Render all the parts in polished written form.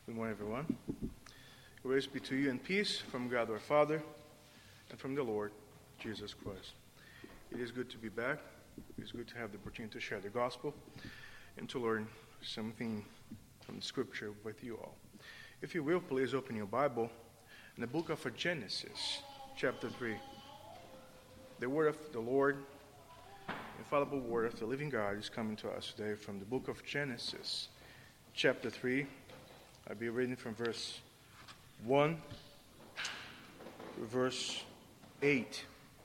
Good morning, everyone. Grace be to you and peace from God our Father and from the Lord Jesus Christ. It is good to be back. It is good to have the opportunity to share the gospel and to learn something from the scripture with you all. If you will, please open your Bible in the book of Genesis, chapter 3. The word of the Lord, infallible word of the living God, is coming to us today from the book of Genesis, chapter 3. I'll be reading from verse 1 to verse 8.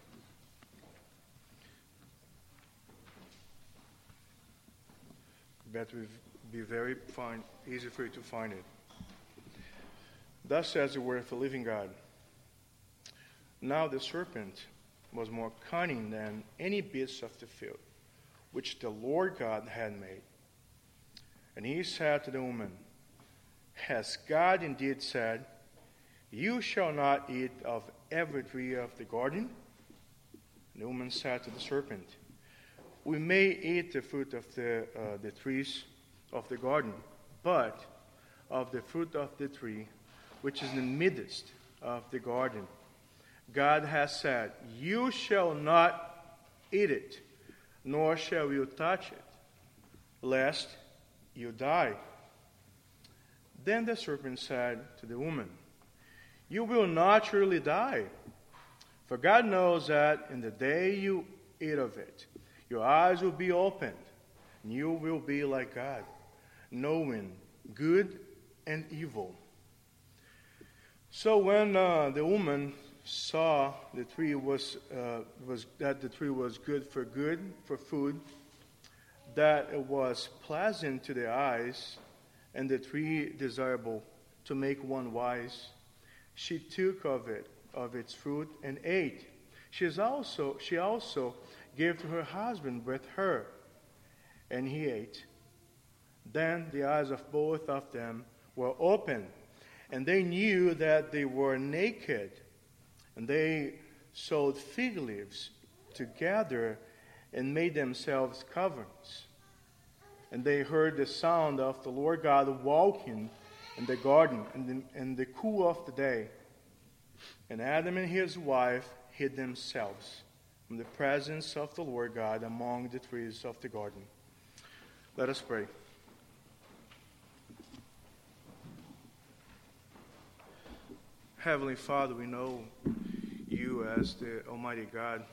That will be very easy for you to find it. Thus says the word of the living God. Now the serpent was more cunning than any beast of the field, which the Lord God had made. And he said to the woman, Has God indeed said, You shall not eat of every tree of the garden? And the woman said to the serpent, We may eat the fruit of the trees of the garden, but of the fruit of the tree which is in the midst of the garden, God has said, You shall not eat it, nor shall you touch it, lest you die. Then the serpent said to the woman, You will not surely die, for God knows that in the day you eat of it, your eyes will be opened, and you will be like God, knowing good and evil. So when the woman saw the tree that the tree was good for food, that it was pleasant to the eyes, and the tree desirable to make one wise, she took of its fruit and ate. She also gave to her husband with her, and he ate. Then the eyes of both of them were opened, and they knew that they were naked, and they sewed fig leaves together and made themselves coverings. And they heard the sound of the Lord God walking in the garden in the cool of the day. And Adam and his wife hid themselves from the presence of the Lord God among the trees of the garden. Let us pray. Heavenly Father, we know you as the Almighty God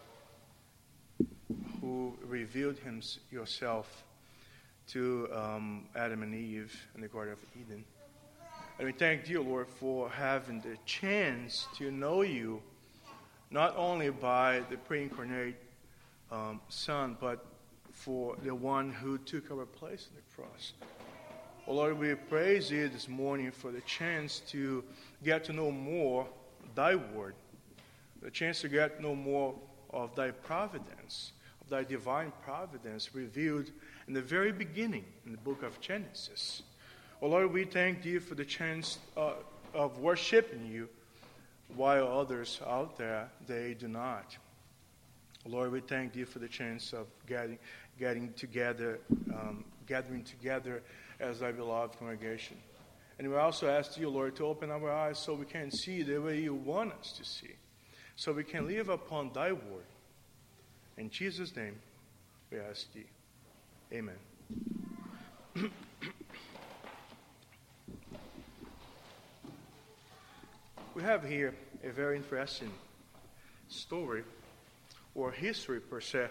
who revealed yourself to Adam and Eve in the Garden of Eden. And we thank you, Lord, for having the chance to know you, not only by the pre-incarnate Son, but for the one who took our place on the cross. Oh, Lord, we praise you this morning for the chance to get to know more thy word, the chance to get to know more of thy providence, of thy divine providence revealed in the very beginning in the book of Genesis. Oh Lord, we thank you for the chance of worshiping you while others out there, they do not. Lord, we thank you for the chance of gathering together as thy beloved congregation. And we also ask you, Lord, to open our eyes so we can see the way you want us to see, so we can live upon thy word. In Jesus' name, we ask thee. Amen. We have here a very interesting story, or history per se.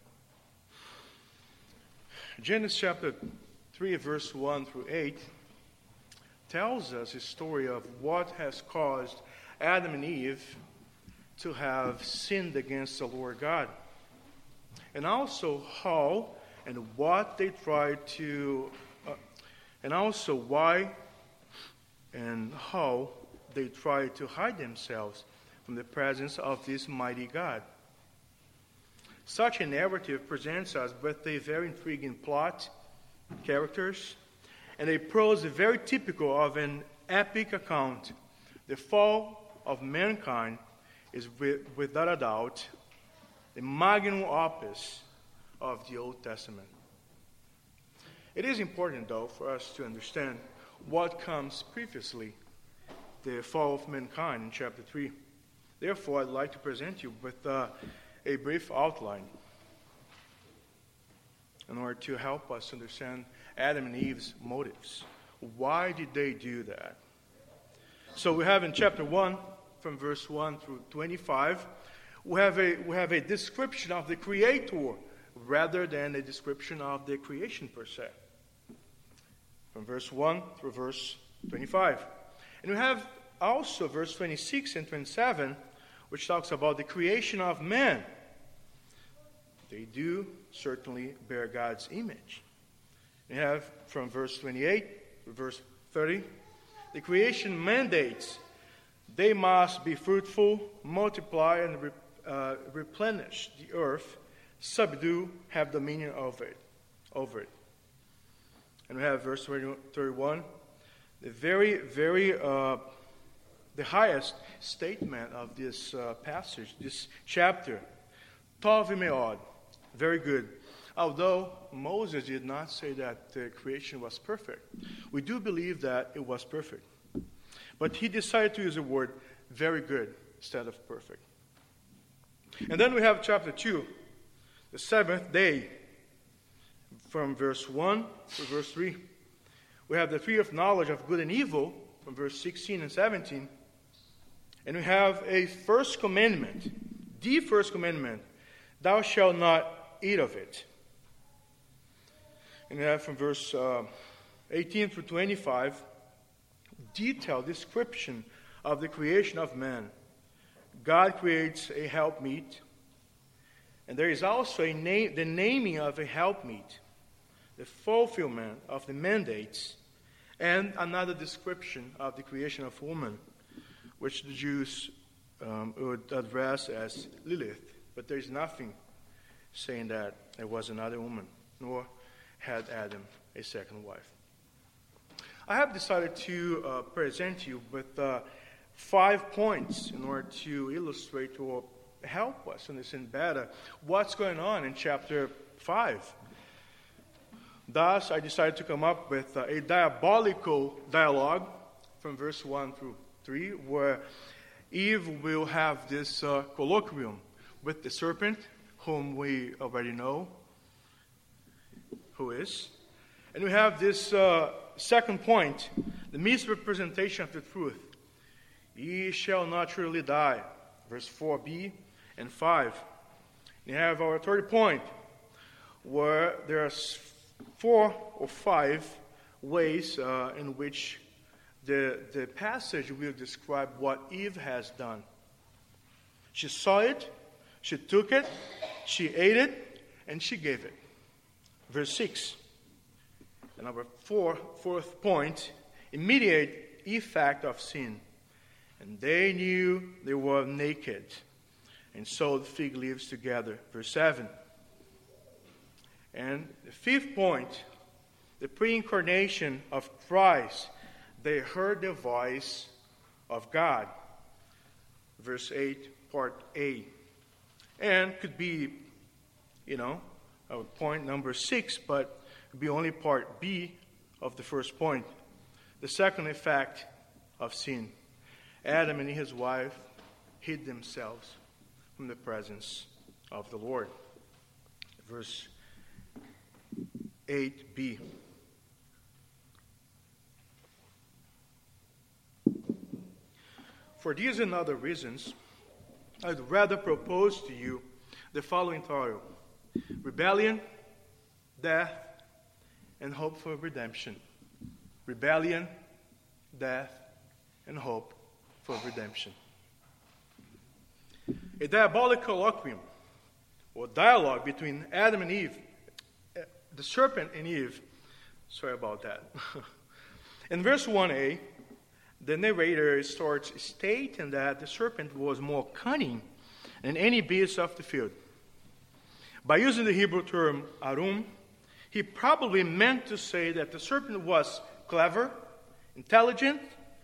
Genesis chapter 3, verse 1 through 8 tells us a story of what has caused Adam and Eve to have sinned against the Lord God, and also how and what they tried to, and also why and how they tried to hide themselves from the presence of this mighty God. Such a narrative presents us with a very intriguing plot, characters, and a prose very typical of an epic account. The fall of mankind is without a doubt the magnum opus of the Old Testament. It is important, though, for us to understand what comes previously, the fall of mankind in chapter 3. Therefore, I'd like to present you with a brief outline in order to help us understand Adam and Eve's motives. Why did they do that? So we have in chapter 1, from verse 1 through 25, we have a description of the Creator rather than a description of the creation per se. From verse 1 through verse 25. And we have also verse 26 and 27, which talks about the creation of man. They do certainly bear God's image. We have from verse 28 to verse 30, the creation mandates they must be fruitful, multiply, and replenish the earth, subdue, have dominion over it. And we have verse 31, the highest statement of this passage, this chapter. Tov me'od, very good. Although Moses did not say that the creation was perfect, we do believe that it was perfect. But he decided to use the word very good instead of perfect. And then we have chapter 2, the seventh day, from verse 1 to verse 3. We have the tree of knowledge of good and evil, from verse 16 and 17. And we have a first commandment, the first commandment, thou shalt not eat of it. And we have from verse 18 through 25, detailed description of the creation of man. God creates a helpmeet, and there is also the naming of a helpmeet, the fulfillment of the mandates, and another description of the creation of woman, which the Jews would address as Lilith. But there is nothing saying that it was another woman, nor had Adam a second wife. I have decided to present you with 5 points in order to illustrate or help us understand better what's going on in chapter 5. Thus, I decided to come up with a diabolical dialogue from verse 1 through 3, where Eve will have this colloquium with the serpent, whom we already know who is. And we have this second point, the misrepresentation of the truth. Ye shall not surely die, verse 4b and 5. And you have our third point, where there are 4 or 5 ways in which the passage will describe what Eve has done. She saw it, she took it, she ate it, and she gave it. Verse 6. And our fourth point, immediate effect of sin. And they knew they were naked, and sewed fig leaves together. Verse 7. And the fifth point, the pre-incarnation of Christ. They heard the voice of God. Verse 8, part A. And could be, point number 6, but be only part B of the first point. The second effect of sin. Adam and his wife hid themselves from the presence of the Lord. Verse 8b. For these and other reasons, I'd rather propose to you the following title: Rebellion, Death, and Hope for Redemption. Rebellion, Death, and Hope for Redemption. A diabolic colloquium, or dialogue between Adam and Eve, the serpent and Eve. Sorry about that. In verse 1a, the narrator starts stating that the serpent was more cunning than any beast of the field. By using the Hebrew term arum, he probably meant to say that the serpent was clever, intelligent,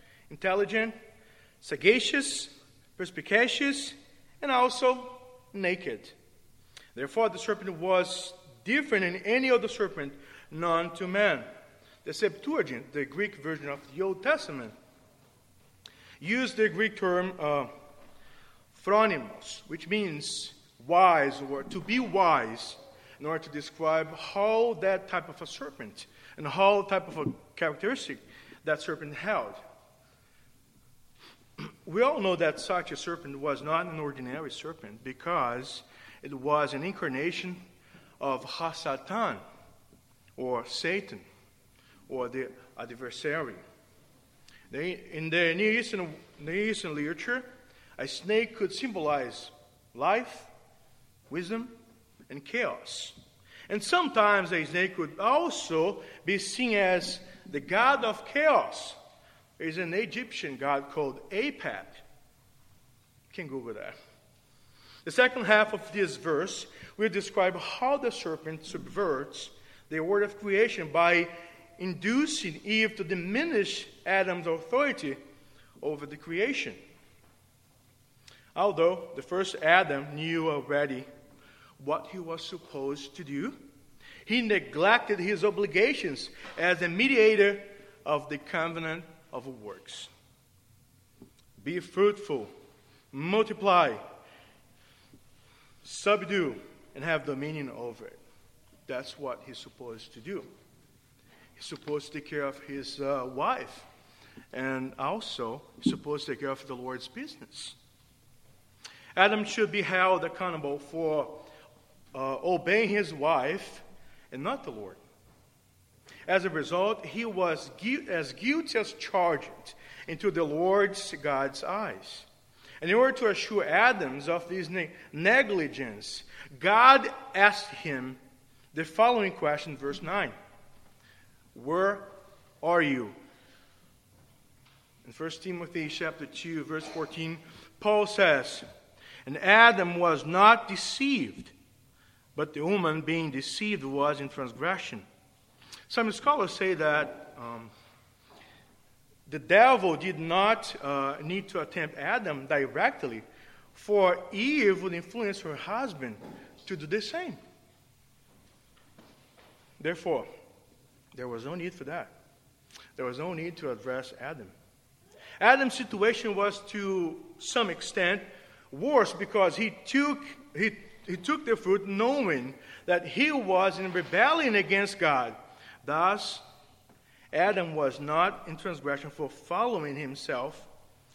sagacious, perspicacious, and also naked. Therefore, the serpent was different than any other serpent known to man. The Septuagint, the Greek version of the Old Testament, used the Greek term phronimos, which means wise, or to be wise, in order to describe how that type of a serpent and how type of a characteristic that serpent held. We all know that such a serpent was not an ordinary serpent because it was an incarnation of Hasatan, or Satan, or the adversary. In the Near Eastern literature, a snake could symbolize life, wisdom, and chaos. And sometimes a snake could also be seen as the god of chaos. There is an Egyptian god called Apep. You can Google that. The second half of this verse will describe how the serpent subverts the order of creation by inducing Eve to diminish Adam's authority over the creation. Although the first Adam knew already what he was supposed to do, he neglected his obligations as a mediator of the covenant of works. Be fruitful, multiply, subdue, and have dominion over it. That's what he's supposed to do. He's supposed to take care of his wife. And also, he's supposed to take care of the Lord's business. Adam should be held accountable for obeying his wife and not the Lord. As a result, he was as guilty as charged into the Lord's God's eyes. And in order to assure Adam of this negligence, God asked him the following question, verse 9. Where are you? In 1 Timothy chapter 2, verse 14, Paul says, and Adam was not deceived, but the woman being deceived was in transgression. Some scholars say that the devil did not need to tempt Adam directly, for Eve would influence her husband to do the same. Therefore, there was no need for that. There was no need to address Adam. Adam's situation was to some extent worse because he took the fruit knowing that he was in rebellion against God. Thus, Adam was not in transgression for following himself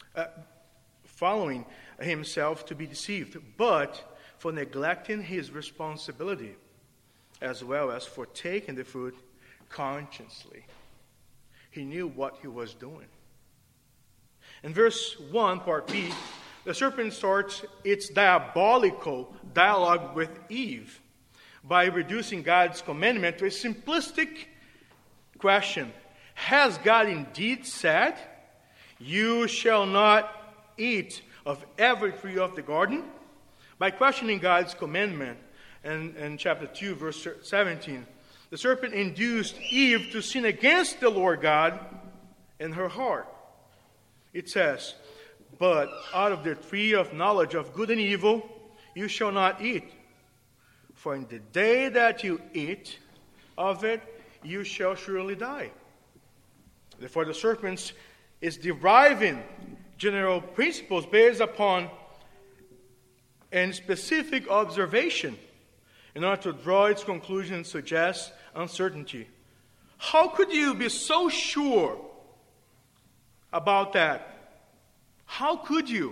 to be deceived, but for neglecting his responsibility, as well as for taking the fruit consciously. He knew what he was doing. In verse 1, part B, the serpent starts its diabolical dialogue with Eve by reducing God's commandment to a simplistic question. Has God indeed said, you shall not eat of every tree of the garden? By questioning God's commandment in chapter 2, verse 17, the serpent induced Eve to sin against the Lord God in her heart. It says, but out of the tree of knowledge of good and evil you shall not eat. For in the day that you eat of it, you shall surely die. Therefore, the serpent is deriving general principles based upon a specific observation in order to draw its conclusion and suggest uncertainty. How could you be so sure about that? How could you?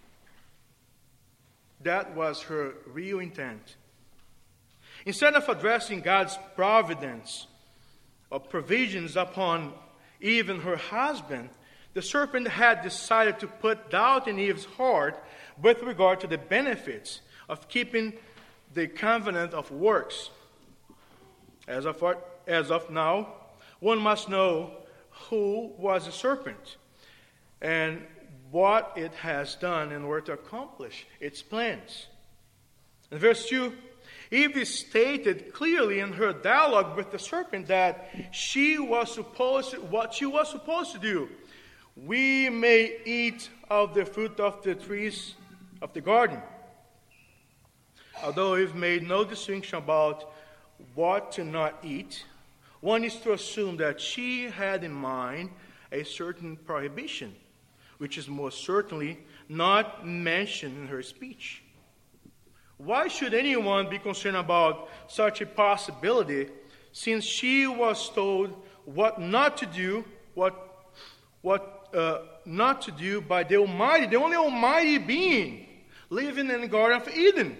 That was her real intent. Instead of addressing God's providence or provisions upon Eve and her husband, the serpent had decided to put doubt in Eve's heart with regard to the benefits of keeping the covenant of works. As of now, one must know who was the serpent and what it has done in order to accomplish its plans. In verse 2, Eve stated clearly in her dialogue with the serpent that what she was supposed to do. We may eat of the fruit of the trees of the garden. Although Eve made no distinction about what to not eat one is to assume that she had in mind a certain prohibition, which is most certainly not mentioned in her speech. Why should anyone be concerned about such a possibility, since she was told what not to do, not to do by the Almighty, the only Almighty being living in the Garden of Eden?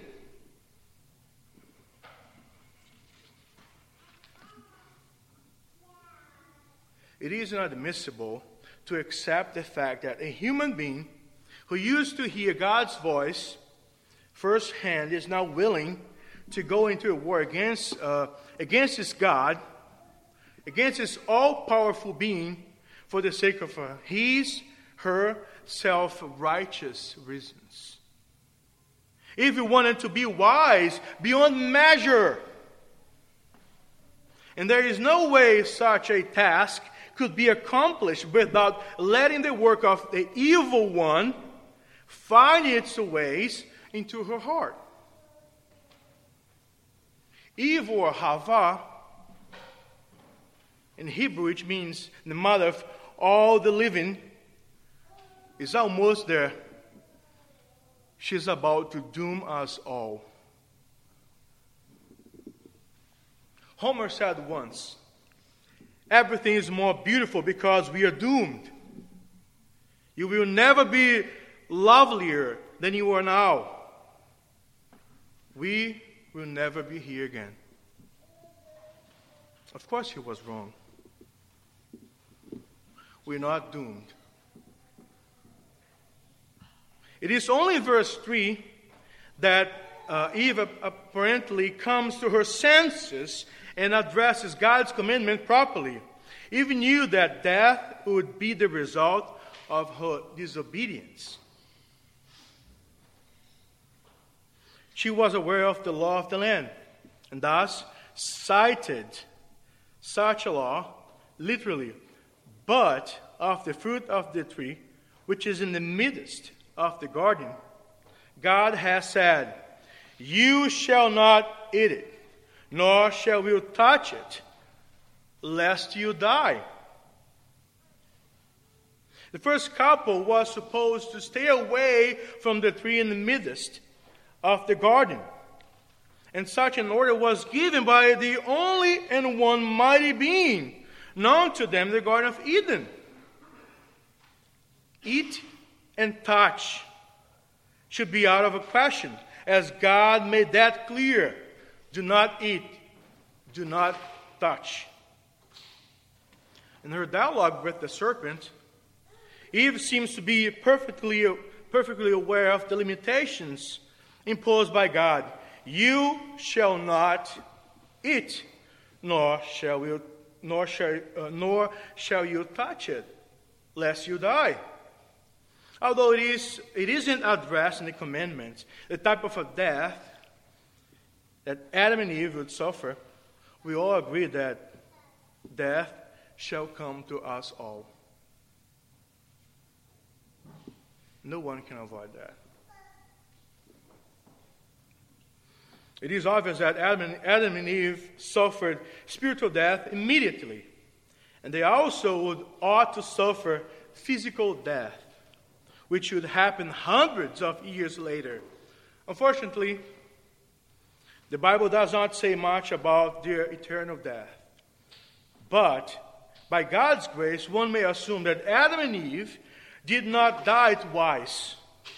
It is inadmissible to accept the fact that a human being who used to hear God's voice firsthand is now willing to go into a war against his God, against his all-powerful being, for the sake of her self-righteous reasons. If you wanted to be wise beyond measure, and there is no way such a task could be accomplished without letting the work of the evil one find its ways into her heart. Eve, or Hava, in Hebrew, which means the mother of all the living, is almost there. She's about to doom us all. Homer said once, "Everything is more beautiful because we are doomed. You will never be lovelier than you are now. We will never be here again." Of course he was wrong. We're not doomed. It is only in verse 3 that Eve apparently comes to her senses and addresses God's commandment properly. Eve knew that death would be the result of her disobedience. She was aware of the law of the land, and thus cited such a law literally. But of the fruit of the tree, which is in the midst of the garden, God has said, "You shall not eat it, nor shall you touch it, lest you die." The first couple was supposed to stay away from the tree in the midst of the garden. And such an order was given by the only and one mighty being known to them, the Garden of Eden. Eat and touch should be out of a question, as God made that clear. Do not eat, do not touch. In her dialogue with the serpent, Eve seems to be perfectly aware of the limitations imposed by God. You shall not eat, nor shall you touch it, lest you die. Although it isn't addressed in the commandments, the type of a death that Adam and Eve would suffer, we all agree that death shall come to us all. No one can avoid that. It is obvious that Adam and Eve suffered spiritual death immediately, and they also ought to suffer physical death, which would happen hundreds of years later. Unfortunately, the Bible does not say much about their eternal death. But by God's grace, one may assume that Adam and Eve did not die twice.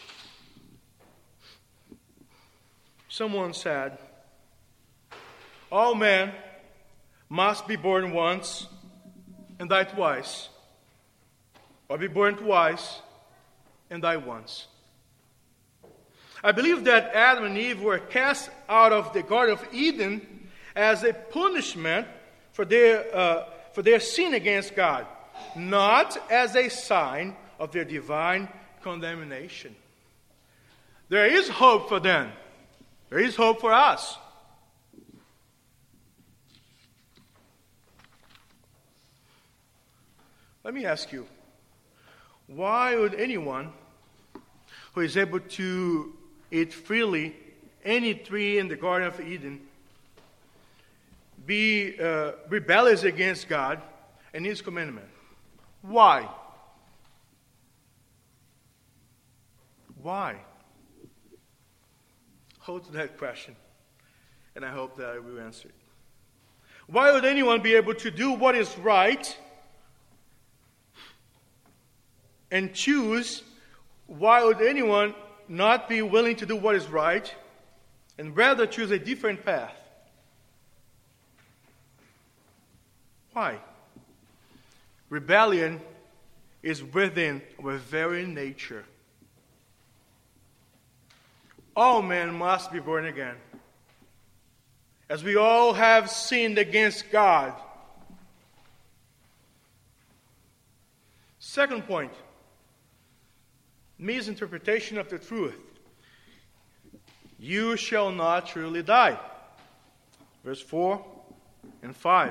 Someone said, all men must be born once and die twice, or be born twice and die once. I believe that Adam and Eve were cast out of the Garden of Eden as a punishment for their sin against God, not as a sign of their divine condemnation. There is hope for them. There is hope for us. Let me ask you, why would anyone who is able to eat freely any tree in the Garden of Eden be rebellious against God and His commandment. Why? Why? Hold to that question, and I hope that I will answer it. Why would anyone be able to do what is right and choose? Why would anyone not be willing to do what is right and rather choose a different path? Why? Rebellion is within our very nature. All men must be born again, as we all have sinned against God. Second point, misinterpretation of the truth. You shall not surely die. Verse 4 and 5.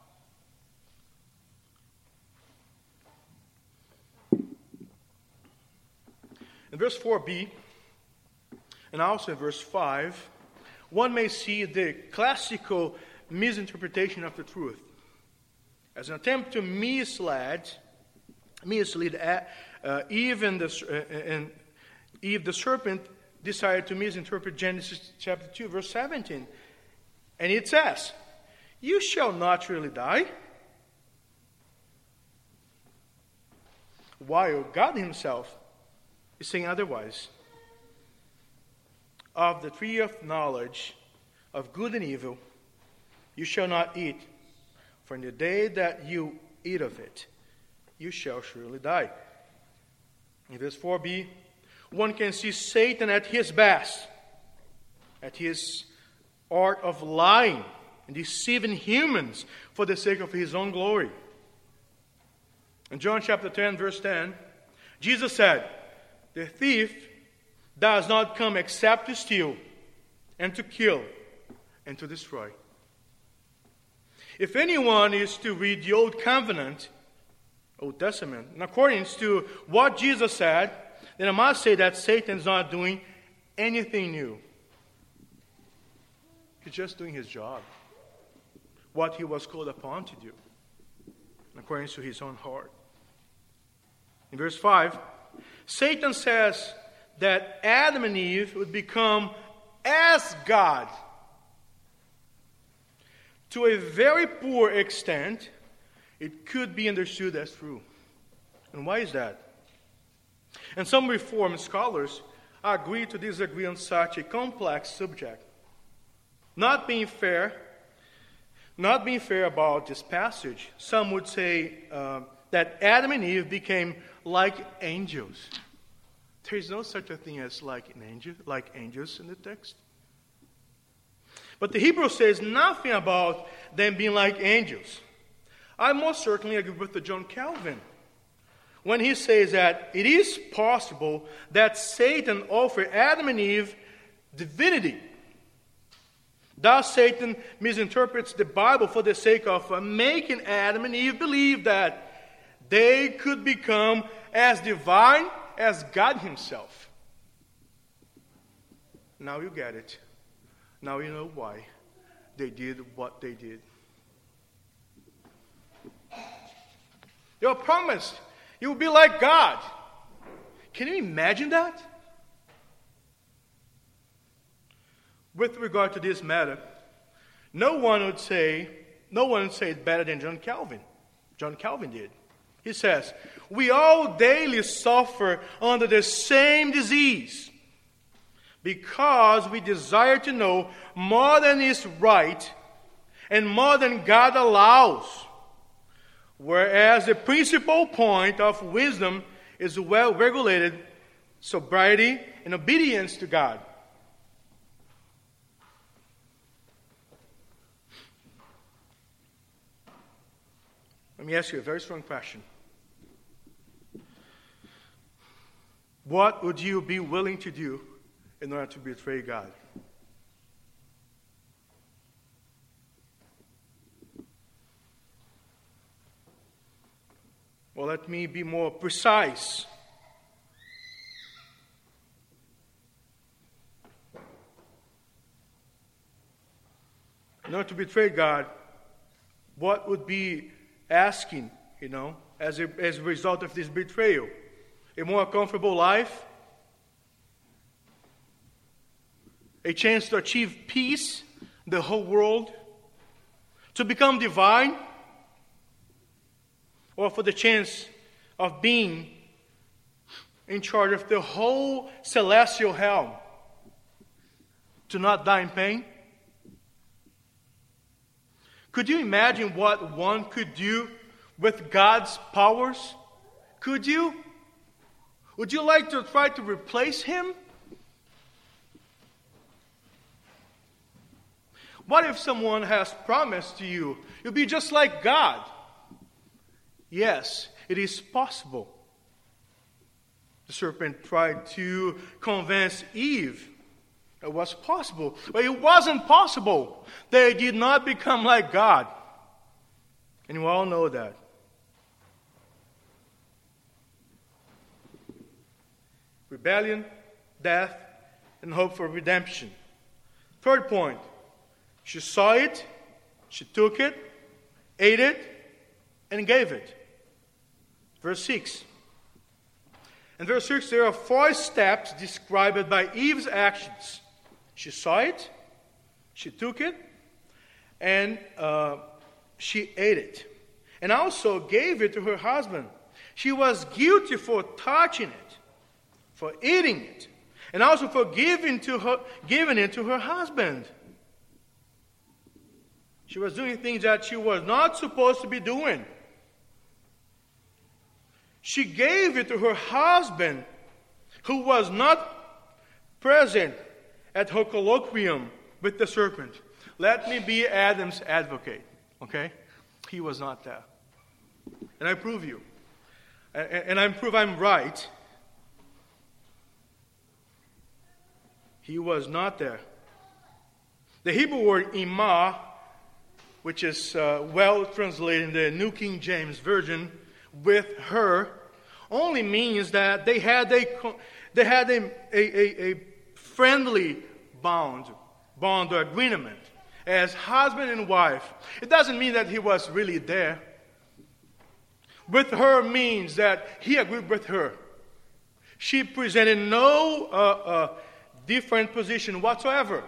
In verse 4b, and also in verse 5, one may see the classical misinterpretation of the truth as an attempt to mislead Eve, and Eve the serpent decided to misinterpret Genesis chapter 2, verse 17. And it says, "You shall not surely die," while God Himself is saying otherwise. Of the tree of knowledge of good and evil you shall not eat, for in the day that you eat of it, you shall surely die. In verse 4b, one can see Satan at his best, at his art of lying and deceiving humans for the sake of his own glory. In John chapter 10, verse 10, Jesus said, "The thief does not come except to steal and to kill and to destroy." If anyone is to read the Old Covenant, Old Testament, in accordance to what Jesus said, then I must say that Satan is not doing anything new. He's just doing his job, what he was called upon to do, in accordance to his own heart. In verse 5, Satan says that Adam and Eve would become as God. To a very poor extent, it could be understood as true. And why is that? And some Reformed scholars agree to disagree on such a complex subject. Not being fair about this passage, some would say that Adam and Eve became like angels. There is no such a thing as like angels in the text. But the Hebrew says nothing about them being like angels. I most certainly agree with the John Calvin when he says that it is possible that Satan offered Adam and Eve divinity. Thus, Satan misinterprets the Bible for the sake of making Adam and Eve believe that they could become as divine as God Himself. Now you get it. Now you know why they did what they did. They were promised you will be like God. Can you imagine that? With regard to this matter, no one would say it better than John Calvin. John Calvin did. He says, "We all daily suffer under the same disease because we desire to know more than is right and more than God allows. Whereas the principal point of wisdom is well-regulated sobriety and obedience to God." Let me ask you a very strong question. What would you be willing to do in order to betray God? Well, let me be more precise. In order to betray God, what would be asking, as a result of this betrayal? A more comfortable life? A chance to achieve peace in the whole world? To become divine? Or for the chance of being in charge of the whole celestial realm? To not die in pain? Could you imagine what one could do with God's powers? Could you? Would you like to try to replace Him? What if someone has promised to you, you'll be just like God? Yes, it is possible. The serpent tried to convince Eve it was possible, but it wasn't possible. They did not become like God. And you all know that. Rebellion, death, and hope for redemption. Third point. She saw it, she took it, ate it, and gave it. Verse 6. In verse 6, there are 4 steps described by Eve's actions. She saw it, she took it, and she ate it. And also gave it to her husband. She was guilty for touching it, for eating it, and also for giving it to her husband. She was doing things that she was not supposed to be doing. She gave it to her husband, who was not present at her colloquium with the serpent. Let me be Adam's advocate, okay? He was not there. And I prove you. And I prove I'm right. He was not there. The Hebrew word imah, which is well translated in the New King James Version, with her, only means that they had a friendly bond or agreement as husband and wife. It doesn't mean that he was really there. With her means that he agreed with her. She presented no different position whatsoever.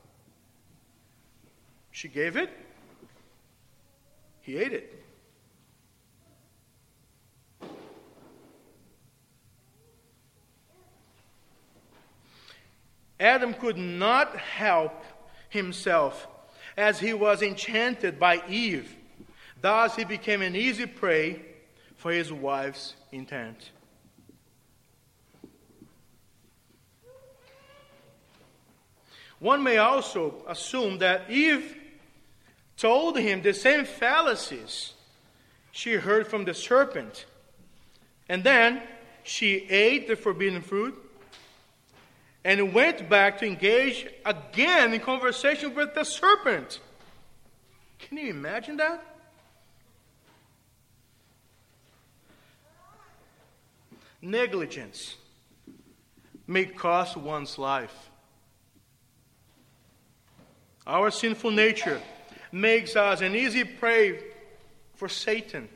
She gave it. He ate it. Adam could not help himself as he was enchanted by Eve. Thus he became an easy prey for his wife's intent. One may also assume that Eve told him the same fallacies she heard from the serpent. And then she ate the forbidden fruit and went back to engage again in conversation with the serpent. Can you imagine that? Negligence may cost one's life. Our sinful nature makes us an easy prey for Satan.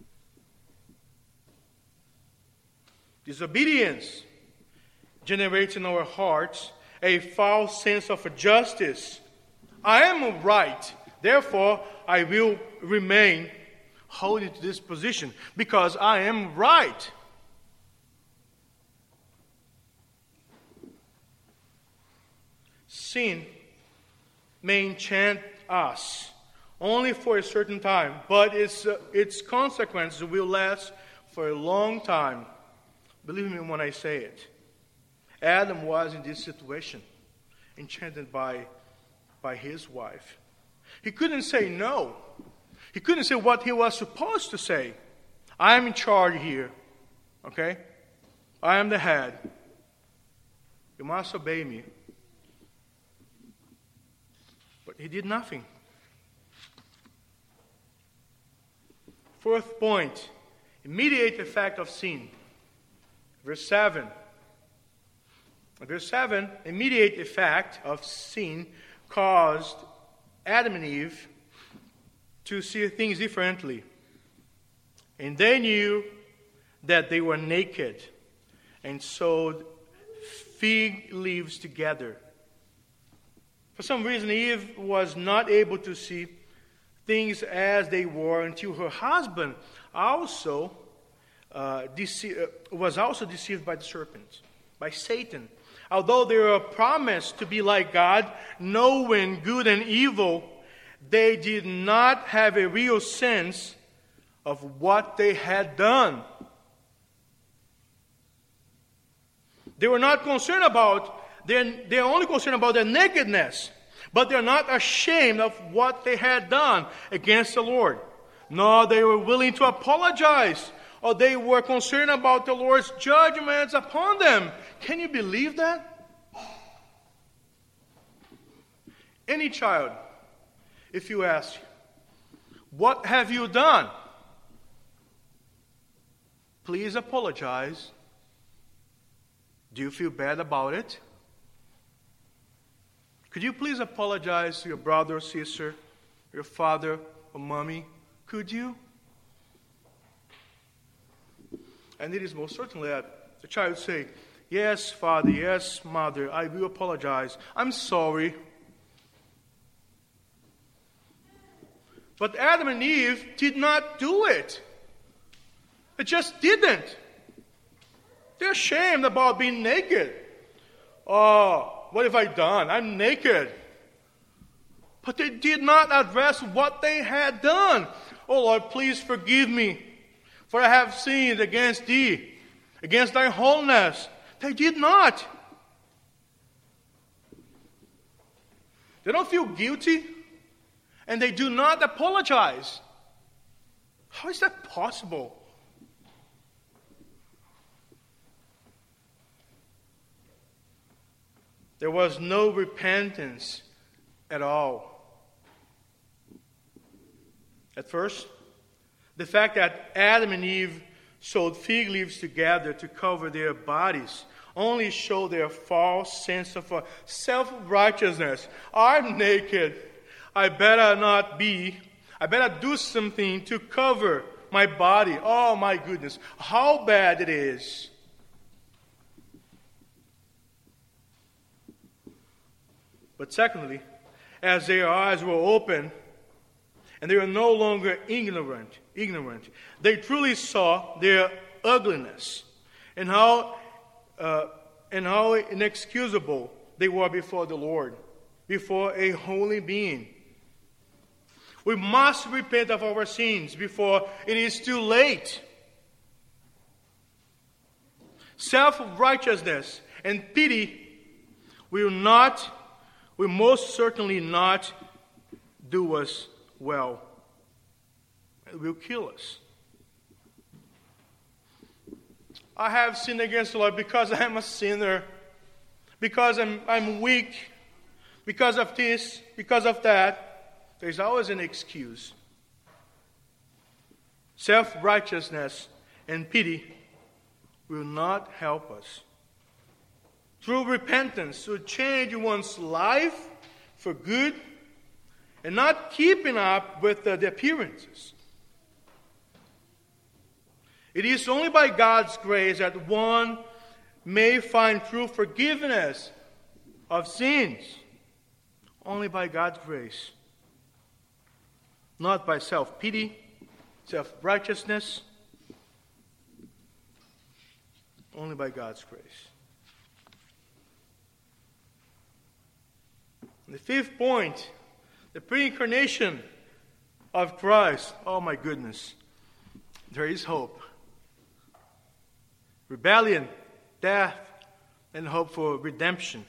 Disobedience generates in our hearts a false sense of justice. I am right, therefore I will remain holding to this position because I am right. Sin may enchant us only for a certain time, but its consequences will last for a long time. Believe me when I say it. Adam was in this situation, enchanted by his wife. He couldn't say no. He couldn't say what he was supposed to say. I am in charge here. Okay? I am the head. You must obey me. But he did nothing. Fourth point, immediate effect of sin. Verse 7. Verse 7, immediate effect of sin caused Adam and Eve to see things differently. And they knew that they were naked and sewed fig leaves together. For some reason, Eve was not able to see things as they were until her husband was also deceived by the serpent, by Satan. Although they were promised to be like God, knowing good and evil, they did not have a real sense of what they had done. They were not concerned about, they're only concerned about their nakedness, but they're not ashamed of what they had done against the Lord. No, they were willing to apologize, or they were concerned about the Lord's judgments upon them. Can you believe that? Any child, if you ask, what have you done? Please apologize. Do you feel bad about it? Could you please apologize to your brother or sister, your father or mommy? Could you? And it is most certainly that the child say, yes, father, yes, mother, I will apologize. I'm sorry. But Adam and Eve did not do it. They just didn't. They're ashamed about being naked. Oh, what have I done? I'm naked. But they did not address what they had done. Oh Lord, please forgive me, for I have sinned against thee, against thy holiness. They did not. They don't feel guilty, and they do not apologize. How is that possible? There was no repentance at all. At first, the fact that Adam and Eve sewed fig leaves together to cover their bodies only showed their false sense of self-righteousness. I'm naked. I better do something to cover my body. Oh my goodness, how bad it is. But secondly, as their eyes were open, and they were no longer ignorant, they truly saw their ugliness and how inexcusable they were before the Lord, before a holy being. We must repent of our sins before it is too late. Self-righteousness and pity will most certainly not do us well. It will kill us. I have sinned against the Lord because I am a sinner, because I'm weak, because of this, because of that. There's always an excuse. Self-righteousness and pity will not help us. Through repentance, to change one's life for good and not keeping up with the appearances. It is only by God's grace that one may find true forgiveness of sins. Only by God's grace. Not by self-pity, self-righteousness. Only by God's grace. The fifth point, the pre-incarnation of Christ. Oh my goodness. There is hope. Rebellion, death, and hope for redemption.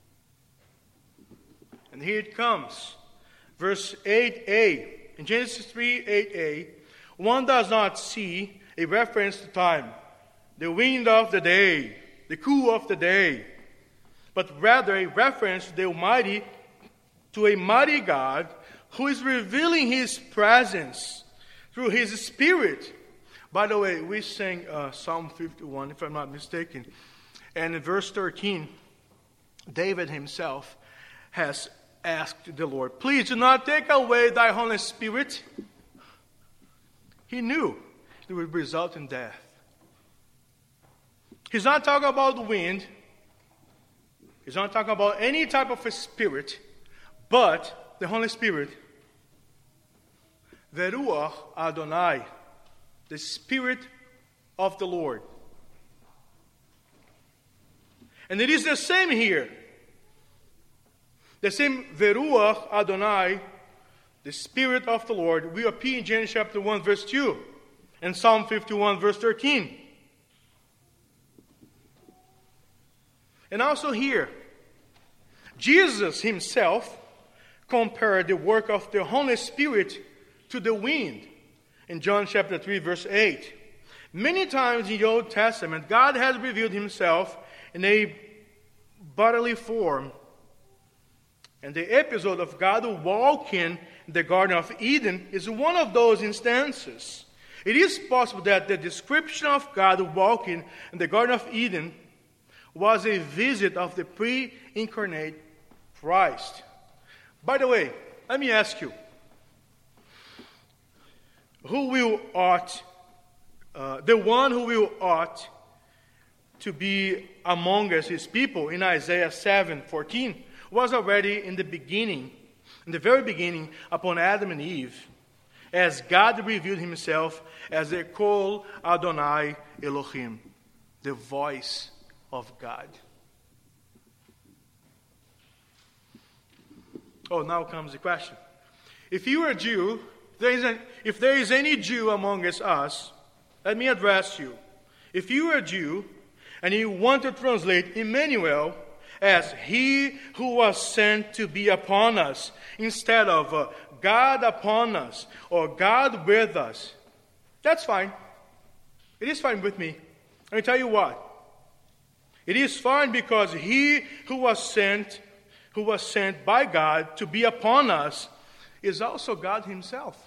And here it comes. Verse 8a. In Genesis 3, 8a, one does not see a reference to time, the wind of the day, the cool of the day, but rather a reference to a mighty God who is revealing His presence through His Spirit. By the way, we sang Psalm 51, if I'm not mistaken. And in verse 13, David himself has asked the Lord, please do not take away thy Holy Spirit, he knew it would result in death. He's not talking about the wind. He's not talking about any type of a spirit, but the Holy Spirit, the Ruach Adonai, the Spirit of the Lord. And it is the same here. The same Veruach Adonai, the Spirit of the Lord, we appear in Genesis chapter 1 verse 2 and Psalm 51 verse 13. And also here, Jesus himself compared the work of the Holy Spirit to the wind in John chapter 3 verse 8. Many times in the Old Testament, God has revealed himself in a bodily form. And the episode of God walking in the Garden of Eden is one of those instances. It is possible that the description of God walking in the Garden of Eden was a visit of the pre-incarnate Christ. By the way, let me ask you, the one who will ought to be among us, his people, in Isaiah 7:14, was already in the very beginning, upon Adam and Eve, as God revealed himself as the Kol Adonai Elohim, the voice of God. Oh, now comes the question. If you are a Jew, if there is any Jew among us, let me address you. If you are a Jew and you want to translate Emmanuel as he who was sent to be upon us, instead of God upon us or God with us, that's fine. It is fine with me. Let me tell you what. It is fine because he who was sent by God to be upon us is also God himself.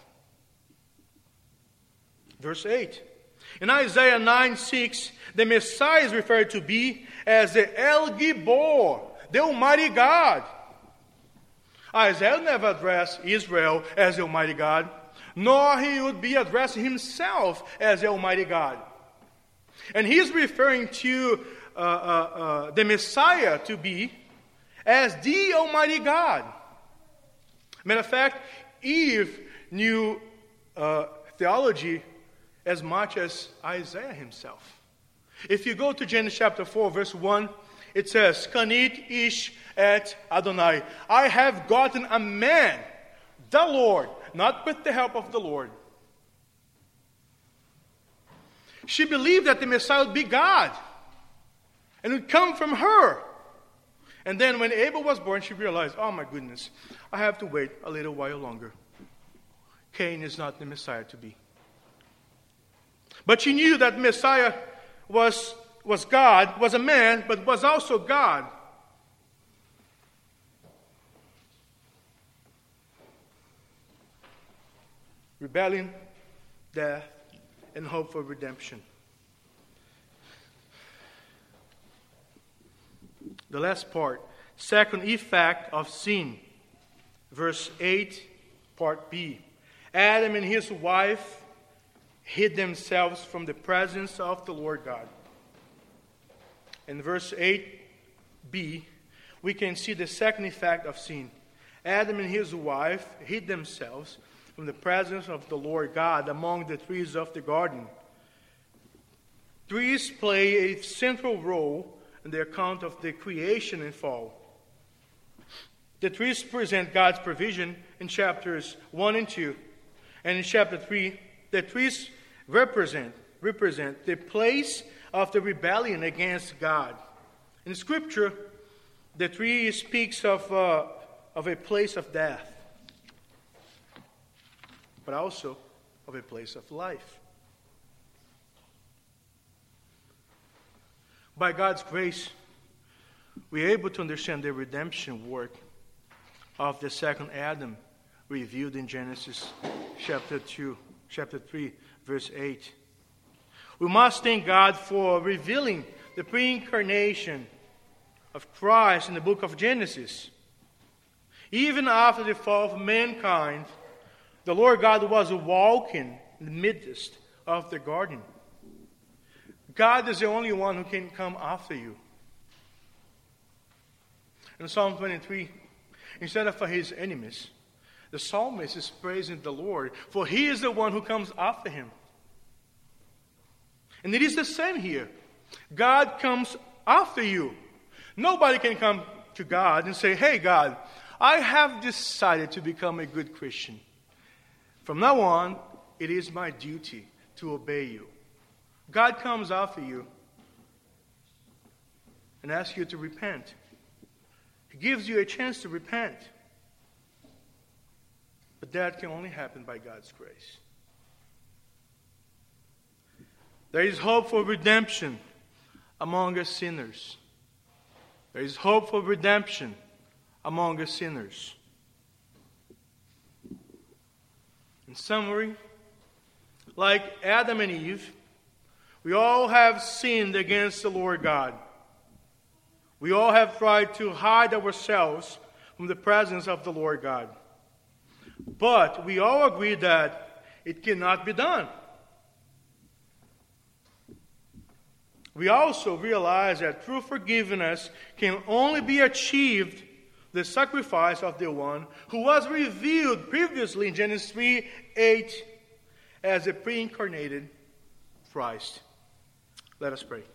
Verse 8. In Isaiah 9:6, the Messiah is referred to be as the El Gibor, the Almighty God. Isaiah never addressed Israel as the Almighty God, nor he would be addressing himself as the Almighty God. And he is referring to the Messiah to be as the Almighty God. Matter of fact, Eve knew theology as much as Isaiah himself. If you go to Genesis chapter 4, verse 1, it says, Kanit ish et Adonai. I have gotten a man, the Lord, not with the help of the Lord. She believed that the Messiah would be God and would come from her. And then when Abel was born, she realized, oh my goodness, I have to wait a little while longer. Cain is not the Messiah to be. But she knew that Messiah was God, was a man, but was also God. Rebellion, death, and hope for redemption. The last part, second effect of sin. Verse 8, part B. Adam and his wife hid themselves from the presence of the Lord God. In verse 8b, we can see the second effect of sin. Adam and his wife hid themselves from the presence of the Lord God among the trees of the garden. Trees play a central role in the account of the creation and fall. The trees present God's provision in chapters 1 and 2. And in chapter 3, the trees represent the place of the rebellion against God. In Scripture, the tree speaks of a place of death, but also of a place of life. By God's grace, we are able to understand the redemption work of the second Adam revealed in Genesis chapter 3, verse 8. We must thank God for revealing the pre-incarnation of Christ in the book of Genesis. Even after the fall of mankind, the Lord God was walking in the midst of the garden. God is the only one who can come after you. In Psalm 23, instead of for his enemies, the psalmist is praising the Lord, for he is the one who comes after him. And it is the same here. God comes after you. Nobody can come to God and say, hey God, I have decided to become a good Christian. From now on, it is my duty to obey you. God comes after you and asks you to repent. He gives you a chance to repent. But that can only happen by God's grace. There is hope for redemption among us sinners. There is hope for redemption among us sinners. In summary, like Adam and Eve, we all have sinned against the Lord God. We all have tried to hide ourselves from the presence of the Lord God. But we all agree that it cannot be done. We also realize that true forgiveness can only be achieved the sacrifice of the one who was revealed previously in Genesis 3:8 as a pre-incarnated Christ. Let us pray.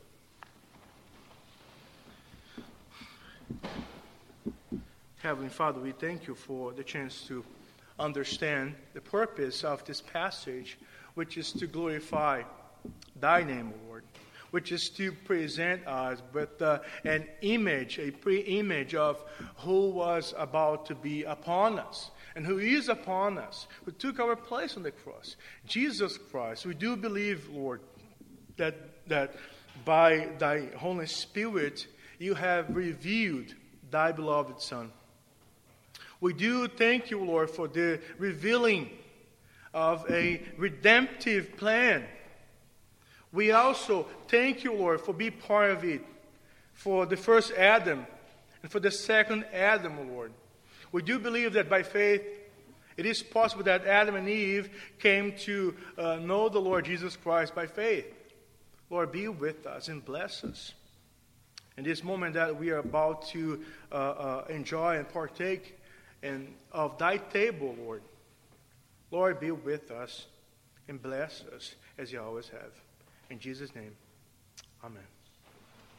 Heavenly Father, we thank you for the chance to understand the purpose of this passage, which is to glorify thy name, Lord, which is to present us with an image, a pre-image of who was about to be upon us and who is upon us, who took our place on the cross, Jesus Christ. We do believe, Lord, that by thy Holy Spirit you have revealed thy beloved Son. We do thank you, Lord, for the revealing of a redemptive plan. We also thank you, Lord, for being part of it, for the first Adam and for the second Adam, Lord. We do believe that by faith it is possible that Adam and Eve came to know the Lord Jesus Christ by faith. Lord, be with us and bless us. In this moment that we are about to enjoy and partake of thy table, Lord. Lord, be with us and bless us as you always have. In Jesus' name, amen.